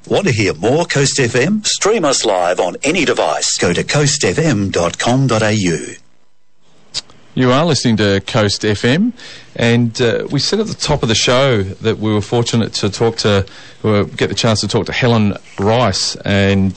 Want to hear more Coast FM? Stream us live on any device. Go to coastfm.com.au. You are listening to Coast FM, and we said at the top of the show that we were fortunate to get the chance to talk to Helen Rice, and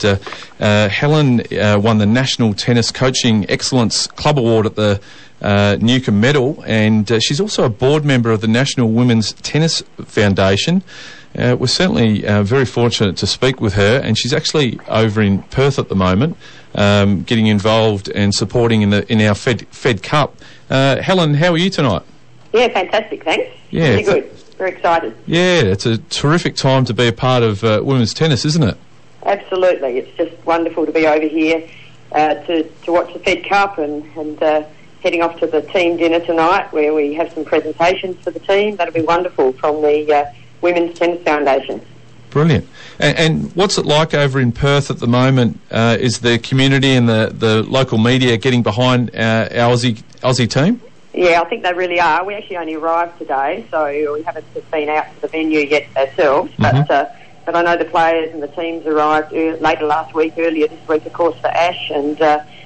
Helen won the National Tennis Coaching Excellence Club Award at the Newcomb Medal, and she's also a board member of the National Women's Tennis Foundation. We're certainly very fortunate to speak with her, and she's actually over in Perth at the moment, getting involved and supporting in our Fed Cup. Helen, how are you tonight? Yeah, fantastic, thanks. Yeah, really good. Very excited. Yeah, it's a terrific time to be a part of women's tennis, isn't it? Absolutely. It's just wonderful to be over here to watch the Fed Cup and heading off to the team dinner tonight where we have some presentations for the team. That'll be wonderful from the Women's Tennis Foundation. Brilliant. And what's it like over in Perth at the moment? Is the community and the local media getting behind our Aussie team? Yeah, I think they really are. We actually only arrived today, so we haven't been out to the venue yet ourselves. Mm-hmm. But I know the players and the teams arrived later last week, earlier this week, of course, for Ash, and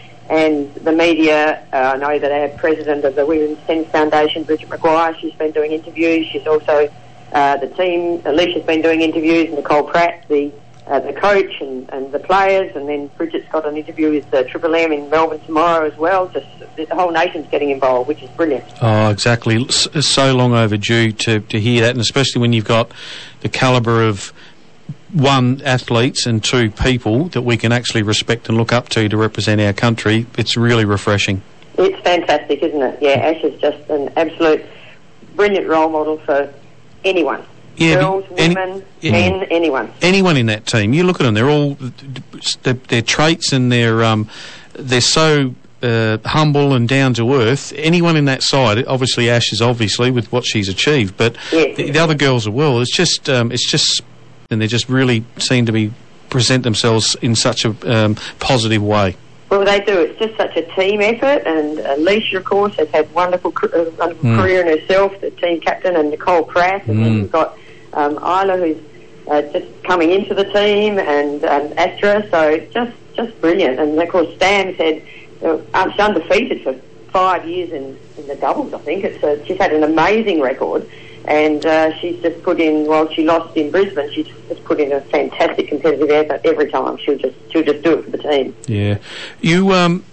the media. I know that our president of the Women's Tennis Foundation, Bridget Maguire, she's been doing interviews. She's also the team. Alicia's been doing interviews. Nicole Pratt, the coach, and the players, and then Bridget's got an interview with Triple M in Melbourne tomorrow as well. Just the whole nation's getting involved, which is brilliant. Oh, exactly. So long overdue to hear that, and especially when you've got the calibre of one, athletes, and two, people that we can actually respect and look up to represent our country. It's really refreshing. It's fantastic, isn't it? Yeah, Ash is just an absolute brilliant role model for anyone. Yeah, girls, women, men, anyone. Anyone in that team. You look at them; they're all their traits, and they're so humble and down to earth. Anyone in that side, obviously Ash is obviously with what she's achieved, but the other girls as well. It's just, and they just really seem to present themselves in such a positive way. Well, they do. It's just such a team effort, and Alicia, of course, has had wonderful career in herself, the team captain, and Nicole Pratt, and then we've got Isla, who's just coming into the team, and Astra, so just brilliant. And, of course, Stam's had, she's undefeated for 5 years in the doubles, I think. She's had an amazing record. And she's just put in, while she lost in Brisbane, she's just put in a fantastic competitive effort every time. She'll just do it for the team. Yeah. You,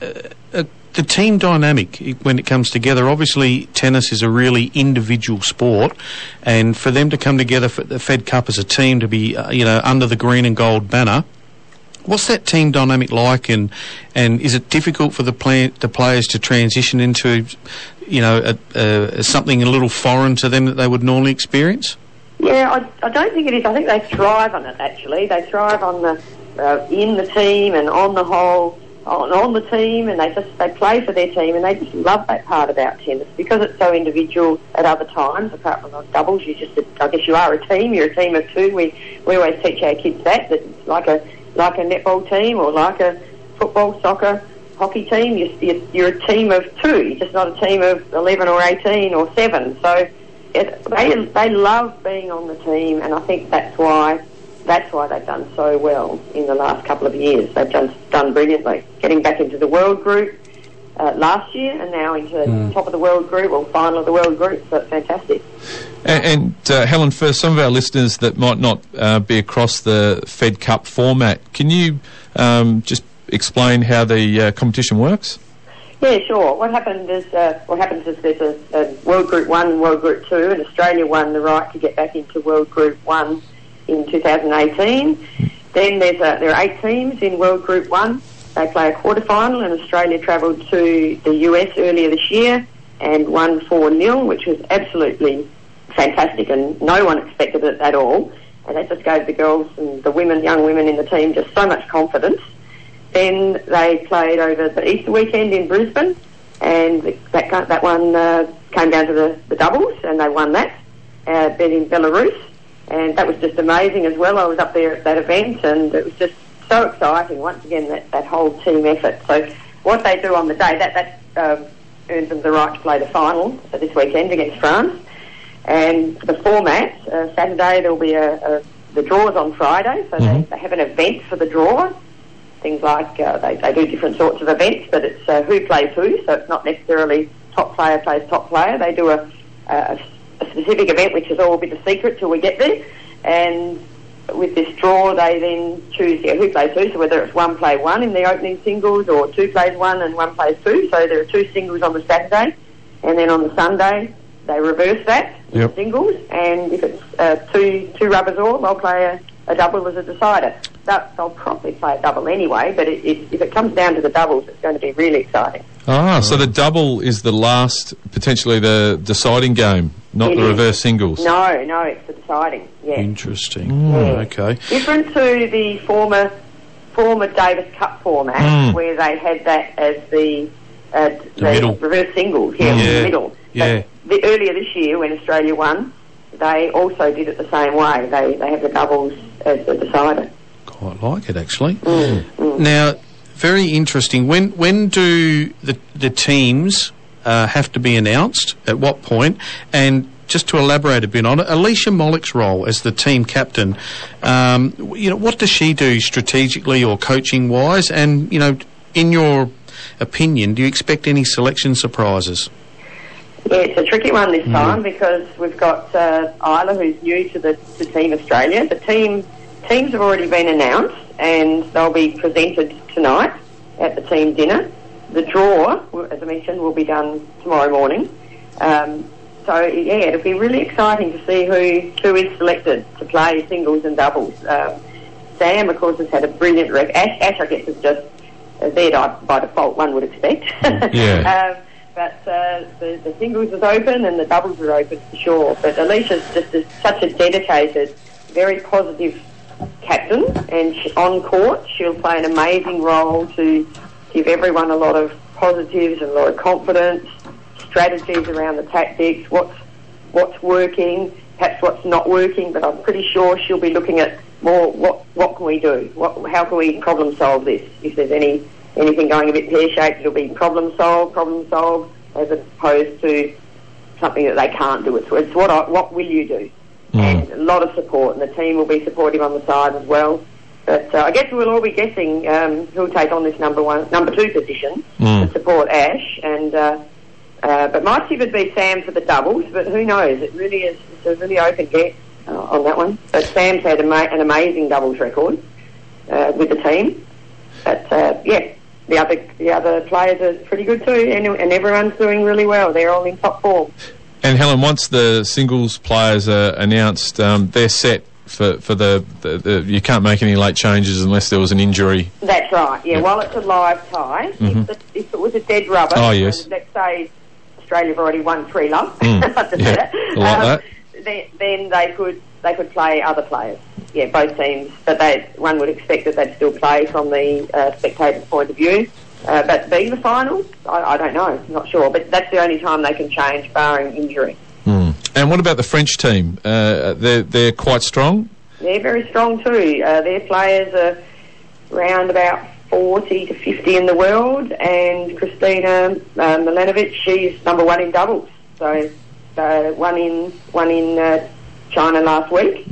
the team dynamic, when it comes together, obviously tennis is a really individual sport, and for them to come together for the Fed Cup as a team to be, under the green and gold banner, what's that team dynamic like, and is it difficult for the players to transition into, something a little foreign to them that they would normally experience? Yeah, I don't think it is. I think they thrive on it, actually. They thrive on in the team and on the whole, on the team, and they play for their team, and they just love that part about tennis because it's so individual at other times. Apart from on doubles, I guess you are a team. You're a team of two. We always teach our kids that it's like a netball team or like a football, soccer, hockey team. You're a team of two. You're just not a team of 11 or 18 or 7. So they love being on the team, and I think that's why they've done so well in the last couple of years. They've done brilliantly, getting back into the world group last year, and now into the top of the world group, or final of the world group. So it's fantastic. And Helen, for some of our listeners that might not be across the Fed Cup format, can you just explain how the competition works? Yeah, sure. What happens is there's a World Group 1 and World Group 2, and Australia won the right to get back into World Group 1 in 2018. Then there are 8 teams in World Group 1. They play a quarter-final, and Australia travelled to the US earlier this year and won 4-0, which was absolutely fantastic, and no one expected it at all. And that just gave the girls and the young women in the team just so much confidence. Then they played over the Easter weekend in Brisbane, and that one came down to the doubles, and they won that, beating Belarus. And that was just amazing as well. I was up there at that event, and it was just so exciting. Once again, that whole team effort. So what they do on the day, that earns them the right to play the final this weekend against France. And the format, Saturday there'll be a the draw's on Friday, so they have an event for the draw. Things like they do different sorts of events, but it's who plays who, so it's not necessarily top player plays top player. They do a specific event, which is all a bit of secret till we get there. And with this draw, they then choose who plays who, so whether it's one play one in the opening singles or two plays one and one plays two. So there are two singles on the Saturday, and then on the Sunday they reverse that in singles. And if it's two rubbers all, they'll play a double as a decider. They'll probably play a double anyway, but if it comes down to the doubles, it's going to be really exciting. So the double is the last, potentially the deciding game, not the reverse singles. No, it's the deciding. Yeah. Interesting. Okay. Different to the former Davis Cup format, where they had that as the middle. reverse singles. Yeah, the middle. Yeah. But earlier this year, when Australia won, they also did it the same way. They have the doubles as the decider. Quite like it, actually. Now, very interesting. When do the teams have to be announced? At what point? And just to elaborate a bit on it, Alicia Mollick's role as the team captain, what does she do strategically or coaching wise? And in your opinion, do you expect any selection surprises? Yeah, it's a tricky one this time because we've got Isla, who's new to the Team Australia. The teams have already been announced and they'll be presented tonight at the team dinner. The draw, as I mentioned, will be done tomorrow morning. It'll be really exciting to see who is selected to play singles and doubles. Sam, of course, has had a brilliant record. Ash, I guess, is just there by default, one would expect. But the singles is open and the doubles are open for sure. But Alicia's just such a dedicated, very positive captain, and on court she'll play an amazing role to give everyone a lot of positives and a lot of confidence, strategies around the tactics, what's working, perhaps what's not working, but I'm pretty sure she'll be looking at more what can we do, how can we problem solve this. If there's anything going a bit pear-shaped, it'll be problem solve, as opposed to something that they can't do. It's what will you do? And a lot of support, and the team will be supportive on the side as well. But I guess we'll all be guessing who'll take on this number two position to support Ash. And but my tip would be Sam for the doubles, but who knows? It really is. It's a really open guess on that one. But Sam's had an amazing doubles record with the team. But the other players are pretty good too, and everyone's doing really well. They're all in top form. And Helen, once the singles players are announced, they're set for the you can't make any late changes unless there was an injury. That's right. Yeah. While it's a live tie, if it was a dead rubber, let's say Australia have already won 3-love. That. Then they could play other players. Yeah, both teams, but one would expect that they'd still play from the spectator's point of view. But being the finals, I don't know, not sure. But that's the only time they can change, barring injury. And what about the French team? They're quite strong? They're very strong too. Their players are around about 40 to 50 in the world, and Kristina Milanovic, she's number one in doubles. So one in China last week.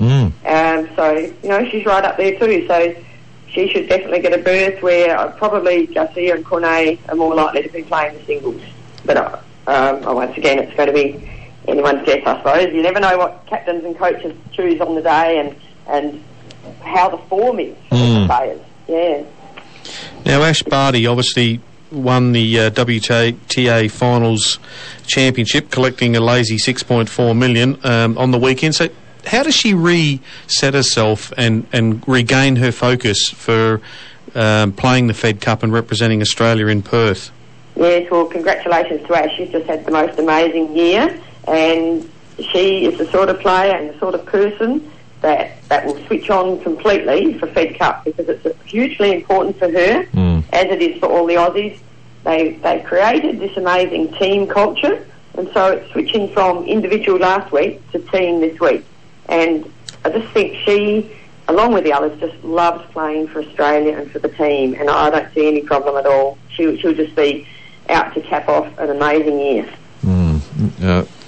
So she's right up there too. So she should definitely get a berth where probably Garcia and Cornet are more likely to be playing the singles. But once again, it's going to be anyone's guess, I suppose. You never know what captains and coaches choose on the day and how the form is for the players. Yeah. Now, Ash Barty obviously won the WTA Finals Championship, collecting a lazy $6.4 million on the weekend. So how does she reset herself and regain her focus for playing the Fed Cup and representing Australia in Perth? Yes, well, congratulations to Ash. She's just had the most amazing year, and she is the sort of player and the sort of person that will switch on completely for Fed Cup, because it's hugely important for her, as it is for all the Aussies. They created this amazing team culture, and so it's switching from individual last week to team this week. And I just think she, along with the others, just loves playing for Australia and for the team, and I don't see any problem at all. She'll just be out to cap off an amazing year.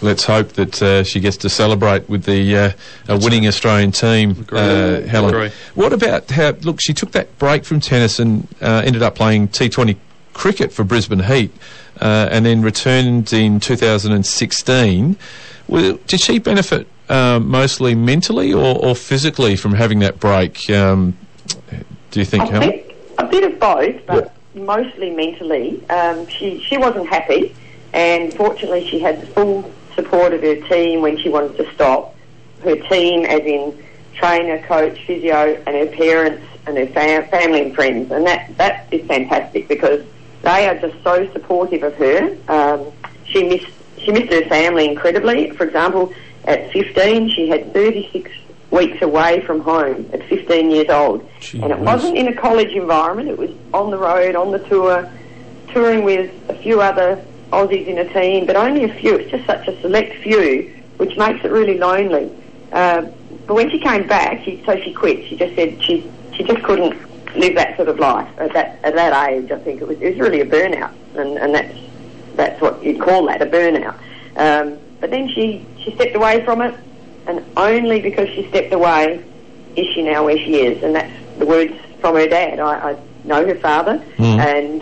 let's hope that she gets to celebrate with the winning Australian team, Helen. Agree. What about look, she took that break from tennis and ended up playing T20 cricket for Brisbane Heat and then returned in 2016. Did she benefit mostly mentally or physically from having that break, do you think, Helen? A bit of both, but mostly mentally. She wasn't happy, and fortunately she had the full support of her team when she wanted to stop. Her team, as in trainer, coach, physio, and her parents and her family and friends, and that is fantastic because they are just so supportive of her. She missed her family incredibly. For example, at 15, she had 36 weeks away from home at 15 years old. And it wasn't in a college environment. It was on the road, on the tour, touring with a few other Aussies in a team, but only a few. It's just such a select few, which makes it really lonely. But when she came back, she quit. She just said she just couldn't live that sort of life at that age. I think it was really a burnout, and that's what you'd call that, a burnout. But then she stepped away from it, and only because she stepped away is she now where she is. And that's the words from her dad. I know her father, and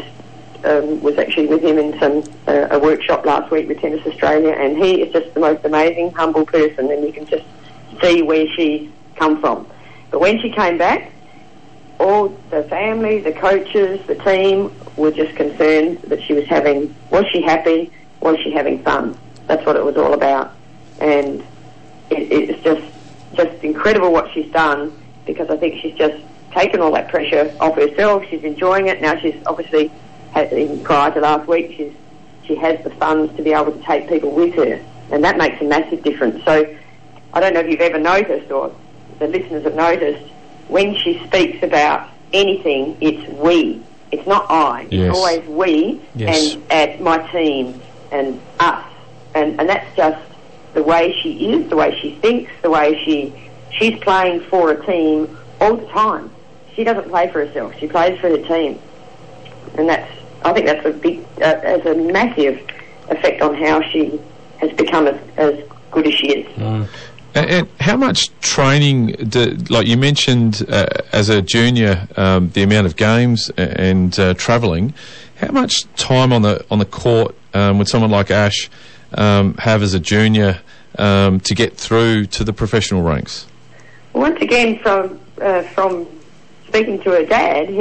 was actually with him in a workshop last week with Tennis Australia, and he is just the most amazing, humble person, and you can just see where she's come from. But when she came back, all the family, the coaches, the team were just concerned that was she happy, was she having fun? That's what it was all about. And it's just incredible what she's done, because I think she's just taken all that pressure off herself. She's enjoying it. Now she's obviously, even prior to last week, she has the funds to be able to take people with her, and that makes a massive difference. So I don't know if you've ever noticed, or the listeners have noticed, when she speaks about anything, it's we. It's not I. Yes. It's always we, Yes. and my team and us. And that's just the way she is, the way she thinks, the way she's playing for a team all the time. She doesn't play for herself. She plays for her team. And I think that's has a massive effect on how she has become as good as she is. And how much training, like you mentioned, as a junior, the amount of games and travelling, how much time on the court would someone like Ash have as a junior to get through to the professional ranks? Once again, from speaking to her dad,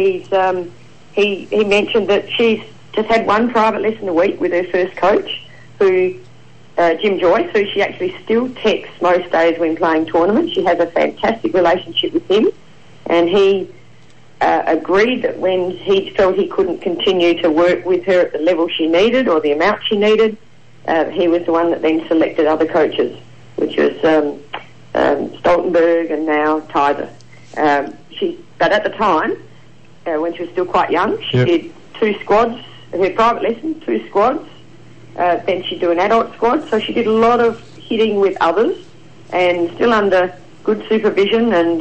he mentioned that she's just had one private lesson a week with her first coach, Jim Joyce, who she actually still texts most days when playing tournaments. She has a fantastic relationship with him, and he agreed that when he felt he couldn't continue to work with her at the level she needed or the amount she needed, he was the one that then selected other coaches, which was Stoltenberg and now Tizer. But at the time, when she was still quite young, she did 2 squads, her private lesson, 2 squads. Then she'd do an adult squad, so she did a lot of hitting with others, and still under good supervision and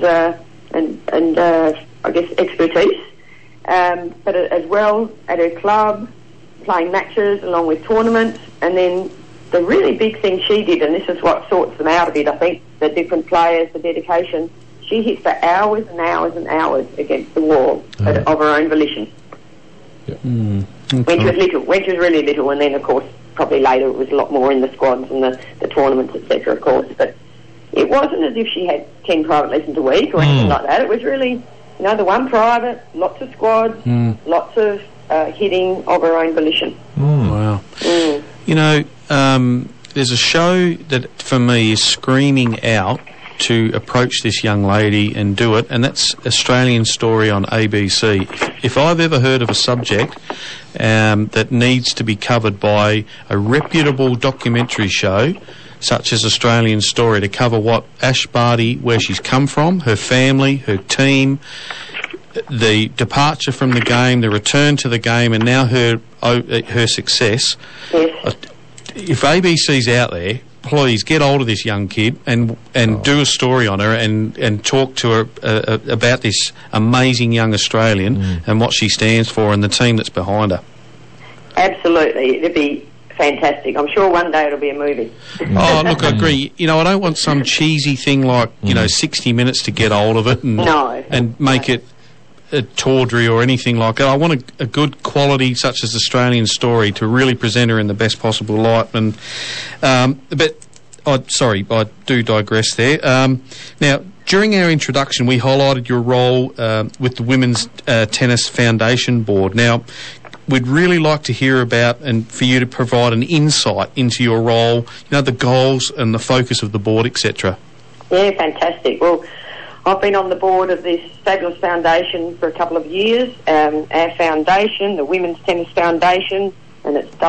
I guess expertise. But as well at her club, playing matches along with tournaments, and then the really big thing she did, and this is what sorts them out a bit, I think, the different players, the dedication. She hit for hours and hours and hours against the wall of her own volition. Yep. When she was little, when she was really little, and then of course probably later it was a lot more in the squads and the tournaments, etc. Of course, but it wasn't as if she had 10 private lessons a week or anything like that. It was really, the one private, lots of squads, lots of hitting of her own volition. Wow. There's a show that for me is screaming out to approach this young lady and do it, and that's Australian Story on ABC. If I've ever heard of a subject that needs to be covered by a reputable documentary show such as Australian Story, to cover what Ash Barty, where she's come from, her family, her team, the departure from the game, the return to the game, and now her success. Yes. If ABC's out there, please get hold of this young kid and do a story on her and talk to her about this amazing young Australian and what she stands for and the team that's behind her. Absolutely. It'd be fantastic. I'm sure one day it'll be a movie. Oh, look, I agree. You know, I don't want some cheesy thing like, 60 Minutes to get hold of it and make it tawdry or anything like that. I want a good quality, such as Australian Story, to really present her in the best possible light. And I do digress there. Now, during our introduction, we highlighted your role with the Women's Tennis Foundation Board. Now, we'd really like to hear about and for you to provide an insight into your role, the goals and the focus of the board, etc. Yeah, fantastic. Well, I've been on the board of this fabulous foundation for a couple of years. Our foundation, the Women's Tennis Foundation, and it's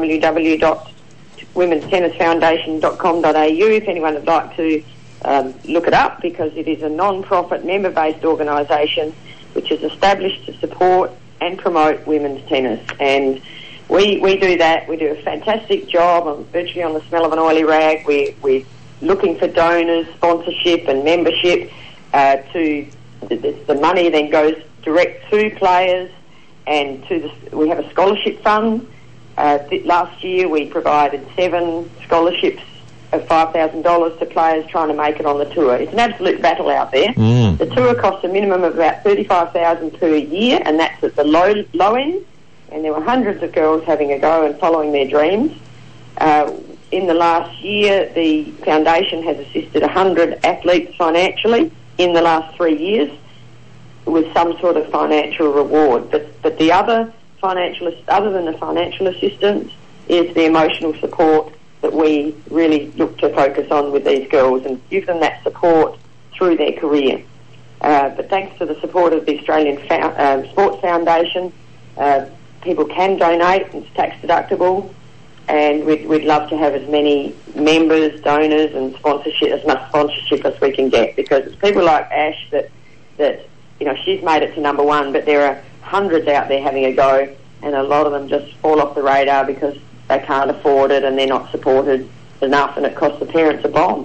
www.womenstennisfoundation.com.au if anyone would like to look it up, because it is a non-profit, member-based organisation which is established to support and promote women's tennis. And we do that. We do a fantastic job. I'm virtually on the smell of an oily rag. We're looking for donors, sponsorship and membership. The money then goes direct to players, and we have a scholarship fund. Last year we provided 7 scholarships of $5,000 to players trying to make it on the tour. It's an absolute battle out there. The tour costs a minimum of about $35,000 per year, and that's at the low end. And there were hundreds of girls having a go and following their dreams. In the last year, the foundation has assisted 100 athletes financially in the last 3 years with some sort of financial reward. But the other other than the financial assistance, is the emotional support that we really look to focus on with these girls and give them that support through their career. But thanks to the support of the Australian Sports Foundation, people can donate. It's tax deductible, and we'd love to have as many members, donors, and as much sponsorship as we can get, because it's people like Ash that she's made it to number 1, but there are hundreds out there having a go, and a lot of them just fall off the radar because they can't afford it and they're not supported enough, and it costs the parents a bomb.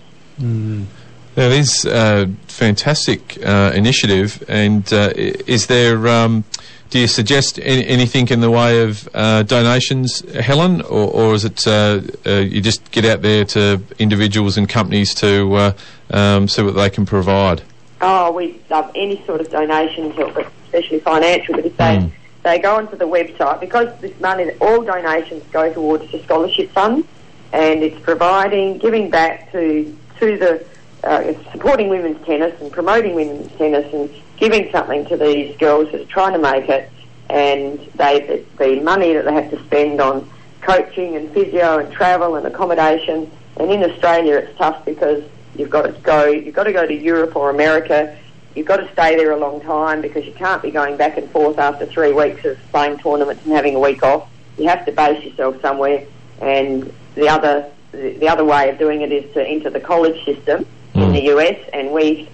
That is a fantastic initiative. And is there, do you suggest anything in the way of donations, Helen, or is it you just get out there to individuals and companies to see what they can provide? Oh, we love any sort of donations, especially financial, but if they go onto the website, because this money, all donations go towards the scholarship fund, and it's giving back to the supporting women's tennis and promoting women's tennis and giving something to these girls that are trying to make it. And the money that they have to spend on coaching and physio and travel and accommodation, and in Australia it's tough because you've got to go to Europe or America. You've got to stay there a long time because you can't be going back and forth after 3 weeks of playing tournaments and having a week off. You have to base yourself somewhere, and the other way of doing it is to enter the college system in the US, and we've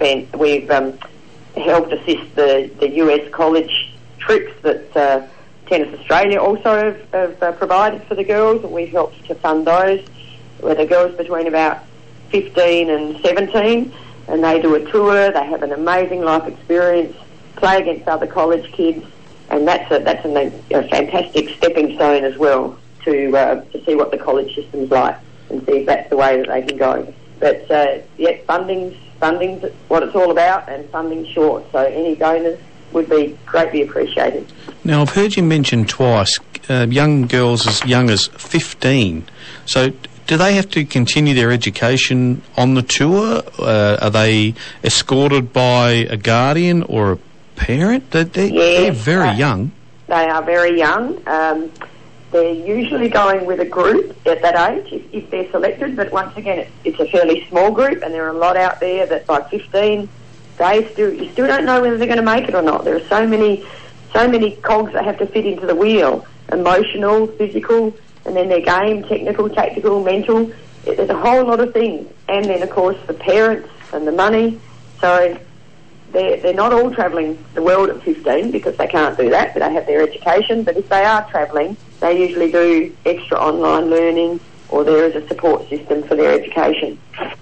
helped assist the US college trips that Tennis Australia also have provided for the girls, and we've helped to fund those, where the girls between about 15 and 17, and they do a tour. They have an amazing life experience, play against other college kids, and that's a fantastic stepping stone as well to see what the college system's like and see if that's the way that they can go. But funding's what it's all about, and funding's short, so any donors would be greatly appreciated. Now, I've heard you mention twice young girls as young as 15. So do they have to continue their education on the tour? Are they escorted by a guardian or a parent? They're very young. They are very young. They're usually going with a group at that age, if they're selected, but once again, it's a fairly small group, and there are a lot out there that by 15, you still don't know whether they're going to make it or not. There are so many cogs that have to fit into the wheel: emotional, physical, and then their game, technical, tactical, mental. There's a whole lot of things, and then of course the parents and the money. So they're not all travelling the world at 15 because they can't do that, but they have their education. But if they are travelling, they usually do extra online learning, or there is a support system for their education.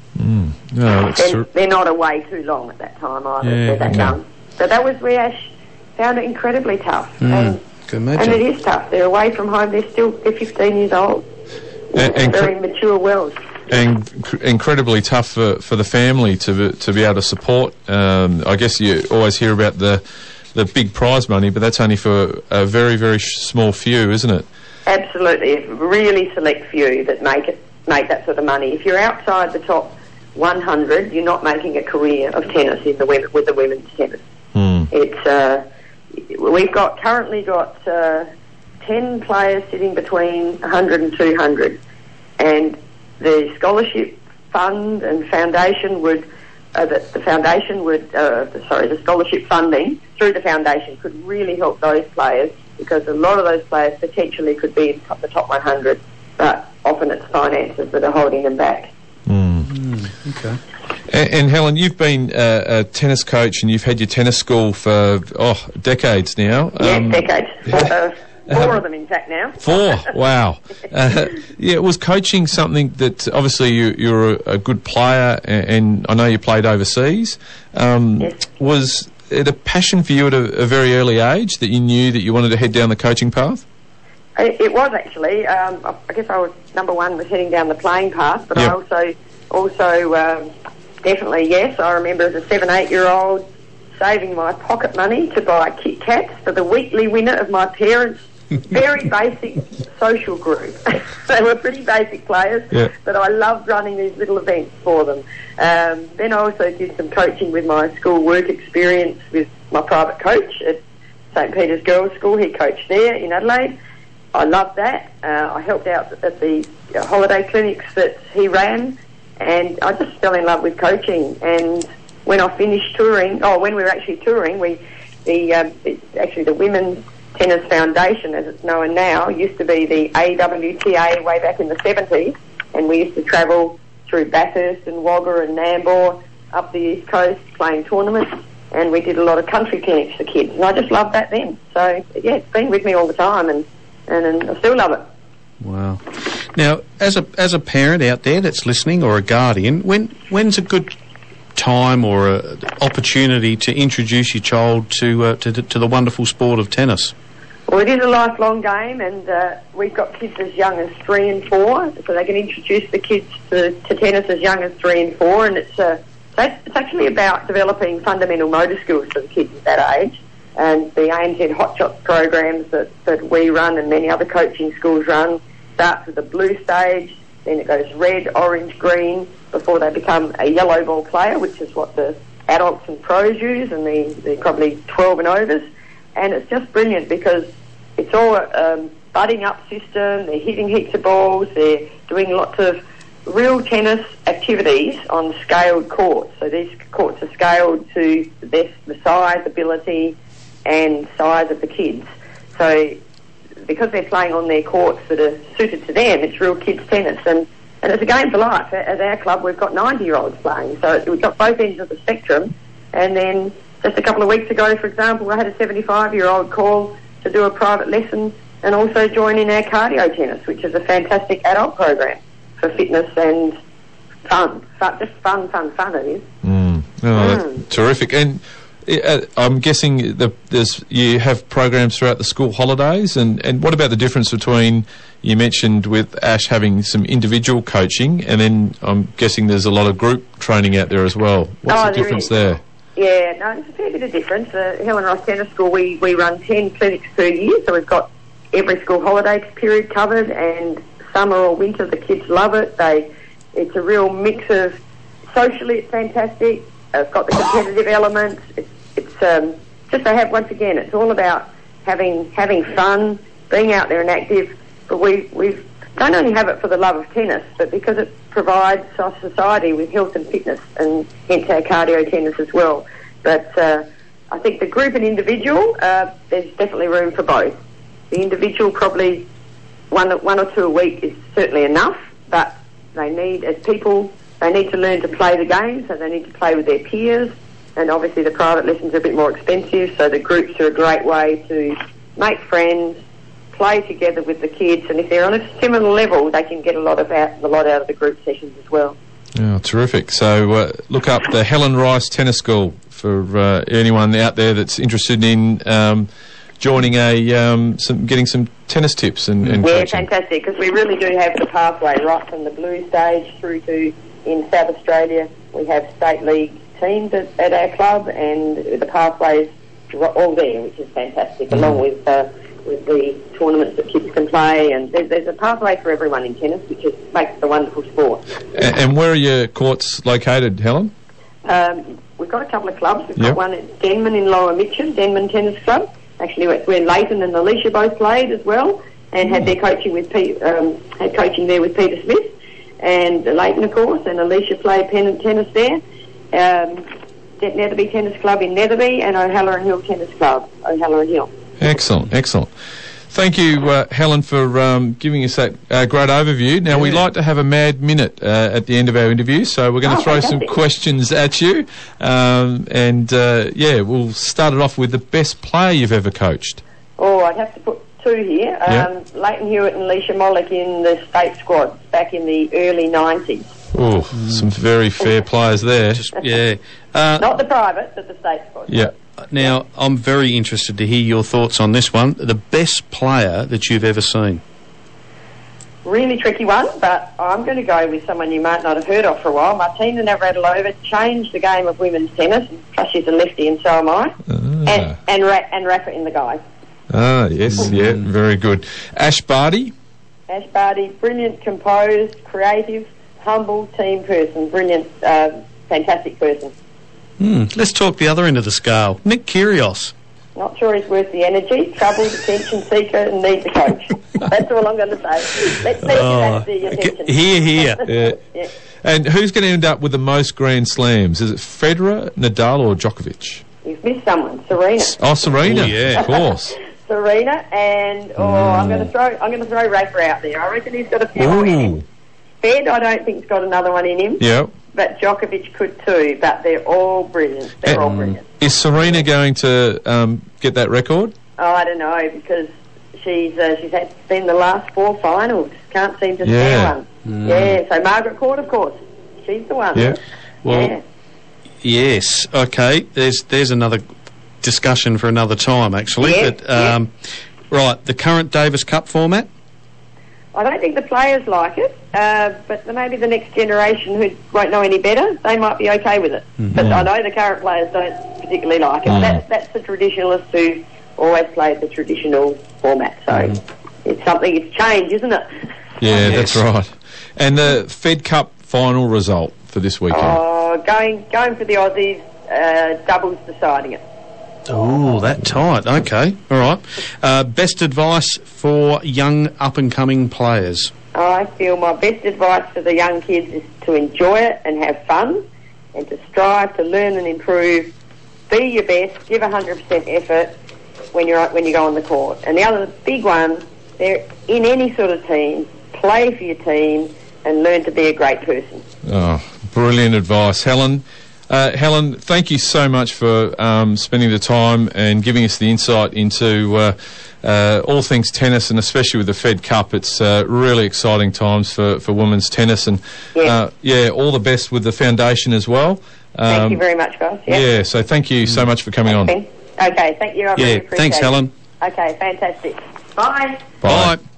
No, they're not away too long at that time either. They're that young. So that was where Ash found it incredibly tough. And can imagine. And it is tough. They're away from home. They're 15 years old. And very mature worlds. And incredibly tough for the family to be able to support. I guess you always hear about the big prize money, but that's only for a very, very small few, isn't it? Absolutely. It's a really select few that make that sort of money. If you're outside the top 100, you're not making a career of tennis with the women's tennis. We've currently got 10 players sitting between 100 and 200, and the scholarship fund and foundation the scholarship funding through the foundation could really help those players, because a lot of those players potentially could be in the top 100, but often it's finances that are holding them back. Okay. And Helen, you've been a tennis coach and you've had your tennis school for decades now. Yes, decades. Four of them, in fact, now. 4, wow. Was coaching something that, obviously you're a good player, and I know you played overseas. Yes. Was it a passion for you at a very early age that you knew that you wanted to head down the coaching path? It was, actually. I guess I was, number one, was heading down the playing path, but Yep. I also definitely, yes, I remember as a 7-8-year-old saving my pocket money to buy Kit Kats for the weekly winner of my parents' very basic social group. They were pretty basic players, yeah. but I loved running these little events for them. Then I also did some coaching with my school work experience with my private coach at St Peter's Girls' School. He coached there in Adelaide. I loved that. I helped out at the holiday clinics that he ran, and I just fell in love with coaching. And when I finished touring, when we were actually touring, the Women's Tennis Foundation, as it's known now, used to be the AWTA way back in the 70s, and we used to travel through Bathurst and Wagga and Nambour up the East Coast playing tournaments, and we did a lot of country clinics for kids, and I just loved that then. So, yeah, it's been with me all the time, and I still love it. Wow. Now, as a parent out there that's listening, or a guardian, when's a good time or an opportunity to introduce your child to the wonderful sport of tennis? Well, it is a lifelong game, and we've got kids as young as 3 and 4, so they can introduce the kids to tennis as young as 3 and 4, and it's actually about developing fundamental motor skills for the kids at that age. And the ANZ Hot Shots programs that we run and many other coaching schools run starts with the blue stage, then it goes red, orange, green, before they become a yellow ball player, which is what the adults and pros use, and the probably 12 and overs. And it's just brilliant because it's all a budding up system. They're hitting heaps of balls. They're doing lots of real tennis activities on scaled courts. So these courts are scaled to the size, ability, and size of the kids. So because they're playing on their courts that are suited to them, it's real kids tennis. And it's a game for life. At our club, we've got 90-year-olds playing. So we've got both ends of the spectrum. And then just a couple of weeks ago, for example, I had a 75-year-old call to do a private lesson and also join in our cardio tennis, which is a fantastic adult program for fitness and fun. Just fun it is. That's terrific. And I'm guessing you have programs throughout the school holidays, and what about the difference between, you mentioned with Ash having some individual coaching, and then I'm guessing there's a lot of group training out there as well. What's the difference there? Yeah, no, it's a fair bit of difference. Helen Ross Tennis School, we run 10 clinics per year, so we've got every school holiday period covered, and summer or winter the kids love it. It's a real mix of, socially it's fantastic, it's got the competitive elements, it's just they have, once again, it's all about having fun, being out there and active, but we don't only have it for the love of tennis, but because it provides our society with health and fitness, and hence our cardio tennis as well. But I think the group and individual, there's definitely room for both. The individual, probably one or two a week is certainly enough, but they need, as people, they need to learn to play the game, so they need to play with their peers, and obviously the private lessons are a bit more expensive, so the groups are a great way to make friends, play together with the kids, and if they're on a similar level, they can get a lot out of the group sessions as well. Oh, terrific. So look up the Helen Rice Tennis School for anyone out there that's interested in joining getting some tennis tips and Yeah, coaching. fantastic, because we really do have the pathway right from the blue stage through to, in South Australia, we have state league teams at our club, and the pathways all there, which is fantastic, along with the tournaments that kids can play, and there's a pathway for everyone in tennis, which makes it a wonderful sport. And where are your courts located, Helen? We've got a couple of clubs. We've got one at Denman in Lower Mitcham, Denman Tennis Club. Actually, where Leighton and Alicia both played as well, and had their coaching with had coaching there with Peter Smith, and Leighton, of course, and Alicia played tennis there. Netherby Tennis Club in Netherby, and O'Halloran Hill Tennis Club, O'Halloran Hill. Excellent, excellent. Thank you, Helen, for giving us that great overview. Now, we like to have a mad minute at the end of our interview, so we're going to throw some questions at you. We'll start it off with the best player you've ever coached. Oh, I'd have to put two here. Leighton Hewitt and Alicia Mollick in the state squad back in the early 90s. Oh, some very fair players there. Not the private, but the state squad. Yeah. Now, I'm very interested to hear your thoughts on this one. The best player that you've ever seen? Really tricky one, but I'm going to go with someone you might not have heard of for a while. Martina Navratilova changed the game of women's tennis, plus she's a lefty and so am I. And Rafa in the guys. Ah, yes, yeah, very good. Ash Barty? Ash Barty, brilliant, composed, creative, humble team person, brilliant, fantastic person. Let's talk the other end of the scale. Nick Kyrgios. Not sure he's worth the energy, troubled, attention seeker, and needs a coach. That's all I'm going to say. Let's see if that's the attention. Here. Yeah. And who's going to end up with the most Grand Slams? Is it Federer, Nadal, or Djokovic? You've missed someone, Serena. Oh, Serena, yeah, of course. Serena, and I'm going to throw Rafa out there. I reckon he's got a few more in him. Fed, I don't think, has got another one in him. Yep. But Djokovic could too. But they're all brilliant. They're all brilliant. Is Serena going to get that record? Oh, I don't know, because she's been the last 4 finals. Can't seem to spare one. Yeah. So Margaret Court, of course, she's the one. Yeah. Well, yes. Okay. There's another discussion for another time, actually. Yeah, right. The current Davis Cup format. I don't think the players like it, but maybe the next generation who won't know any better, they might be okay with it. But I know the current players don't particularly like it. That's the traditionalists who always played the traditional format. So it's change, isn't it? Yeah, that's right. And the Fed Cup final result for this weekend? Oh, going for the Aussies, doubles deciding it. Oh, that tight. Okay. All right. Best advice for young up-and-coming players? I feel my best advice for the young kids is to enjoy it and have fun and to strive to learn and improve. Be your best. Give 100% effort when you go on the court. And the other big one, they're in any sort of team, play for your team and learn to be a great person. Oh, brilliant advice. Helen, thank you so much for spending the time and giving us the insight into all things tennis, and especially with the Fed Cup. It's really exciting times for women's tennis, and all the best with the foundation as well. Thank you very much, guys. Yeah, so thank you so much for coming on. Okay, thank you. I really appreciate thanks, it. Helen. Okay, fantastic. Bye. Bye.